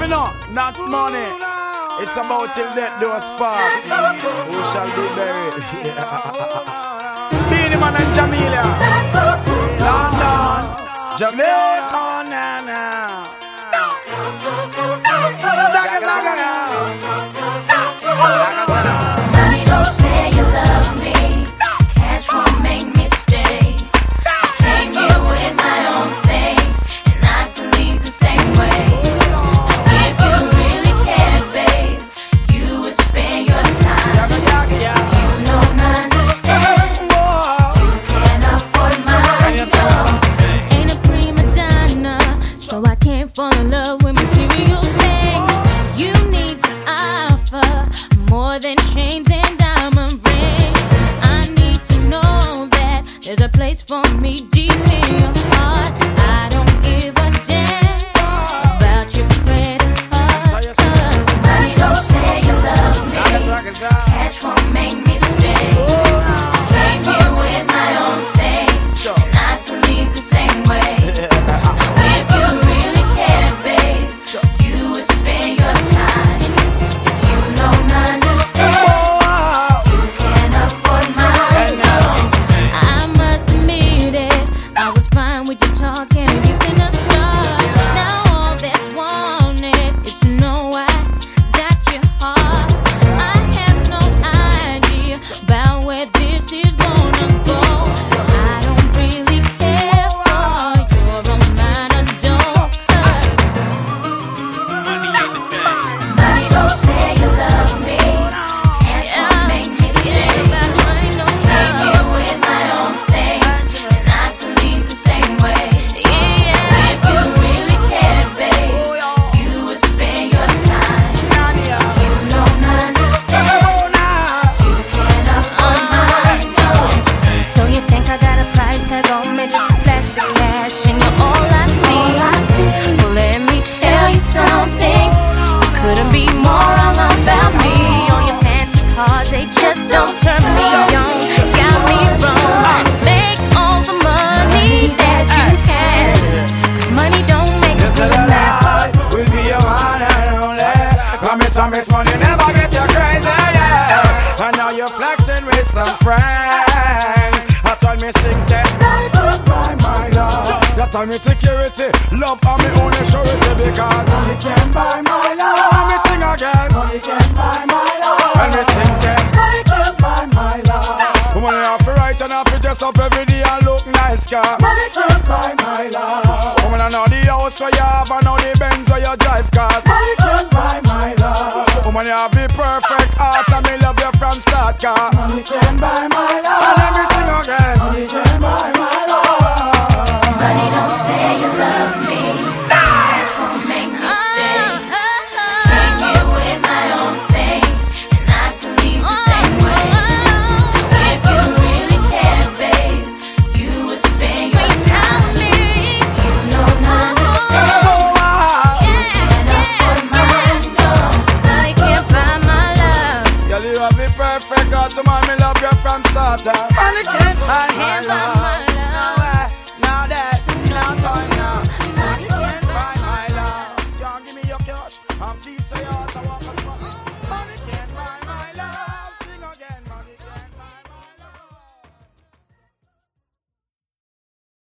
you know, not money. It's about till death do us part. Who shall be buried? Beenie Man and Jamelia. London, Jamaica, Nana. Money don't say you love me. Cash won't make me stay. Came here with my own things, and I can leave the same way. If you really care, babe, you would spend your time. You don't understand. You can't afford mine. So ain't a prima donna, so I can't fall in love with material things. You need to offer more than chains and diamond rings. I need to know that there's a place for me deep in your heart. I don't give a damn about your credit cards. Money don't say you love me. Cash won't make me stay. Came here with my own things, and I can leave the same way. Now if you really care, babe, you would spend your time. You don't understand. You can't afford mine. No, I must admit it. I was fine with you talking and using a star. Now all that's wanted is to know I got your heart. I have no idea about where this is gonna go. I don't really care for your romance. I don't. Money don't say you love me. Cash won't make me stay. Came here with my own things, and I can leave the same way. If you really care, babe, you would spend your time. You don't understand. You can't afford mine. No. So you think I got a price tag on me just to flash the cash, and you're all I see. Well, let me tell you something. You couldn't be more all about me. On your fancy cars, they just don't turn me on. Got me wrong. Make all the money that you can, 'cause money don't make This you is a mad. lie, will be your one and only. Promise, money never get you crazy, yeah. And now you're flexing with some friends. That's why me sing, say, money can't buy my love. That time me security, love and me own surety, because money can't buy my love. And me sing again, money can't buy my love. And me sing, say, money can't buy my love. Woman, you have to write and have to dress up every day and look nice, car. Money can't buy my love. Woman, I know the house where you have and know the Benz where you drive, cause money can't buy my love. Woman, you have the perfect heart and me love you from start, car. Money can't buy my love. And let me sing again, money can't buy my love.